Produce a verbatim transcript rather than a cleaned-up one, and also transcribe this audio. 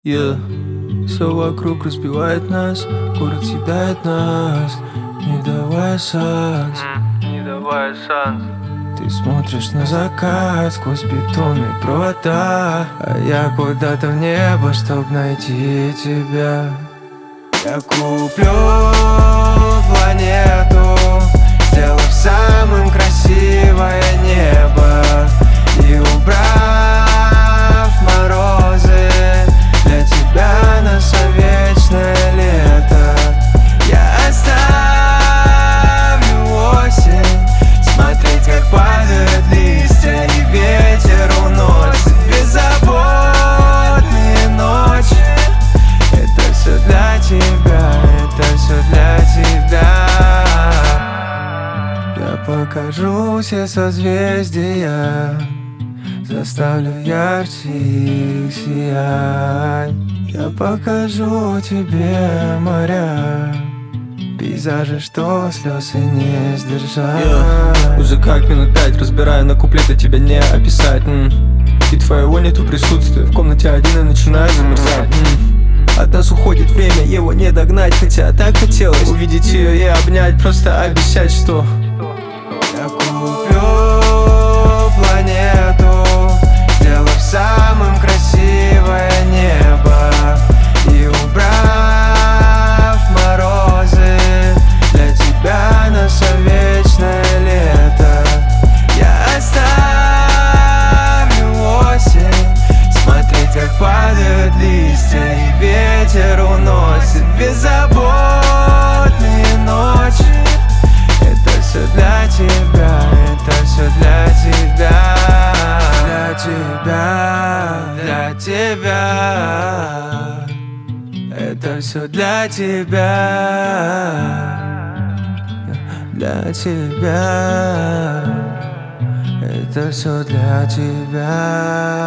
Yeah. Все вокруг разбивает нас, город съедает нас, не давая шанс, не давая шанс. Ты смотришь на закат сквозь бетонные провода, а я куда-то в небо, чтоб найти тебя. Я куплю планету, сделав самым красивое небо и убрав морозы для тебя наше вечное лето. Я оставлю осень, смотреть, как падают листья и ветер уносит беззаботные ночи. Это все для тебя, это все для тебя. Я покажу все созвездия, заставлю ярче их сиять. Я покажу тебе моря, пейзажи, что слез и не сдержать. yeah. Уже как минут пять разбираю на куплеты, тебя не описать. м. И твоего нету присутствия, в комнате один и начинаю замерзать. м. От нас уходит время, его не догнать, хотя так хотелось увидеть ее и обнять, просто обещать, что я куплю планету, сделав самым красивое небо и убрав морозы для тебя наше вечное лето. Я оставлю осень, смотреть, как падают листья и ветер уносит беззаботные ночи. Это все для тебя, это все для тебя, для тебя, для тебя. Это все для тебя, для тебя. Это все для тебя.